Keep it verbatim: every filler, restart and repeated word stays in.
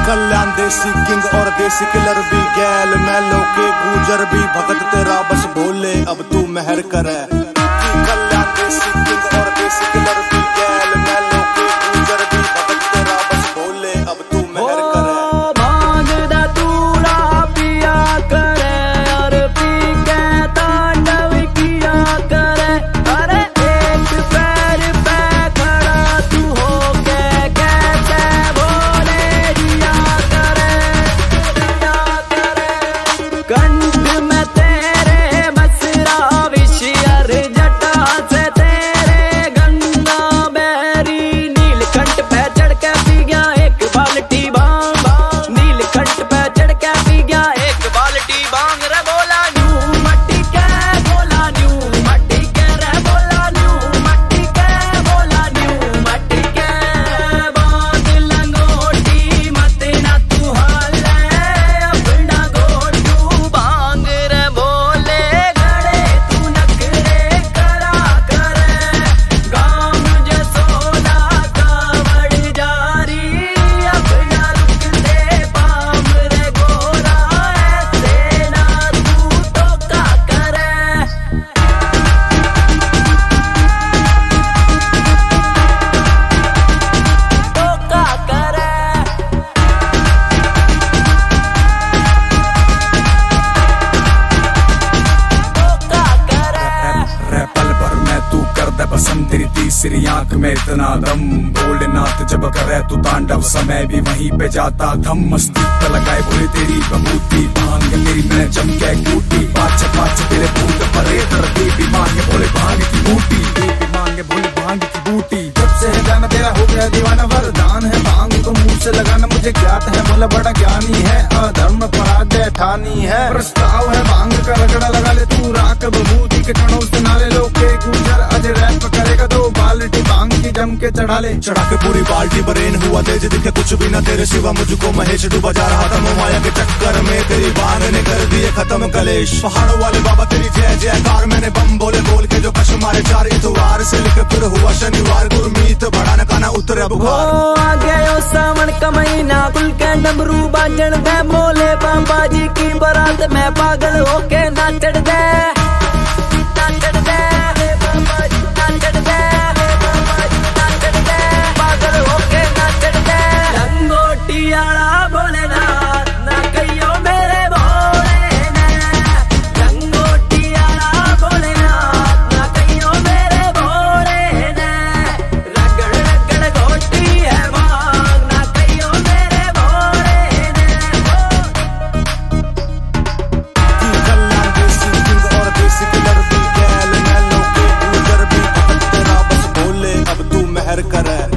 कल्याण देसी किंग और देसी किलर भी गैल मैलो के गुजर भी भगत तेरा बस बोले अब तू मेहर करे। कल्याण देसी किंग और देसी किलर भी गैल मैलो के गुजर भी भगत तेरा बस बोले अब तू मेहर करे। भांगदा तूड़ा पिया करे और पी के तांडव किया करे। अरे एक पैर पे खड़ा तू हो के कैसे बोले दिया करे दिया करे। कंठ में तेरे मसरा विषयर जटा से तेरे गंगा बैरी नीलकंठ पे चढ़ के पी गया एक बाल्टी भांग। नीलकंठ पे चढ़ के पी गया एक बाल्टी भांग। रे बोला न्यू मट्टी के बोला न्यू मट्टी के रे बोला न्यू मट्टी के बोला न्यू मट्टी के। बांध लंगोटी मत ना तू हाले अपना गोटू भांग। रे बोले घड़े तू नखरे करा करे गाँव जो सोना कावड़ जारी अपना रुकते पाम। रे गोरा ऐसे ना तू तो का करे तो का करे तो का करे। रे पल भर में तू कर दे पसंद तेरी तीसरी आंख में इतना दम। भोलेनाथ जब करे तू तांडव समय भी वहीं पे जाता थम। मस्ती पे लगाए बोले तेरी बबूती भांग तेरी मैं जम के कूटी। पाँच पाँच तेरे भूत परे धरती भी मांगे भोले भांग की बूटी भी मांगे भोले भांग की बूटी। जब से है गाना तेरा हो गया दीवाना वरदान है भांग को मुंह से लगाना मुझे ज्ञात है। बोला बड़ा ज्ञानी है अधर्म पराजय ठानी है। प्रस्ताव है भांग का रगड़ा लगा ले तू राख बबूती के कणों से नाले लोग के गुजर आज रैप करेगा दो बाल्टी भांग की जम के चढ़ा ले। चढ़ा के पूरी बाल्टी बरेन हुआ तेज दिखे कुछ भी ना तेरे सिवा मुझको महेश डूबा जा रहा था माया के चक्कर में तेरी भांग ने कर दिए खत्म कलेश। पहाड़ों वाले बाबा तेरी जय जयकार मैंने बम बोले बोल के जो कश मारे चार इतवार से लेकर फिर हुआ शनिवार गुरमीत बढ़ाने का ना उतरे बुखार। ओ आ गयो सावन का महीना कुल के डमरू बाजन दे बोले बाबा जी की बारात में पागल होके नाचड़ दे नाचड़ दे बाबा जी नाचड़ दे बाबा जी नाचड़ दे पागल होके नाचड़ दे। लंगोटी आला भोलेनाथ ना कहियो मेरे भोले ने। लंगोटी आला भोलेनाथ ना कहियो मेरे भोले ने। रगड़ रगड़ गोटी है भांग ना कहियो मेरे भोले ने। कल्याण देसी किंग और देसी किलर भी गैल मैलो के गुजर भी भगत तेरा बस बोले अब तू मेहर करे।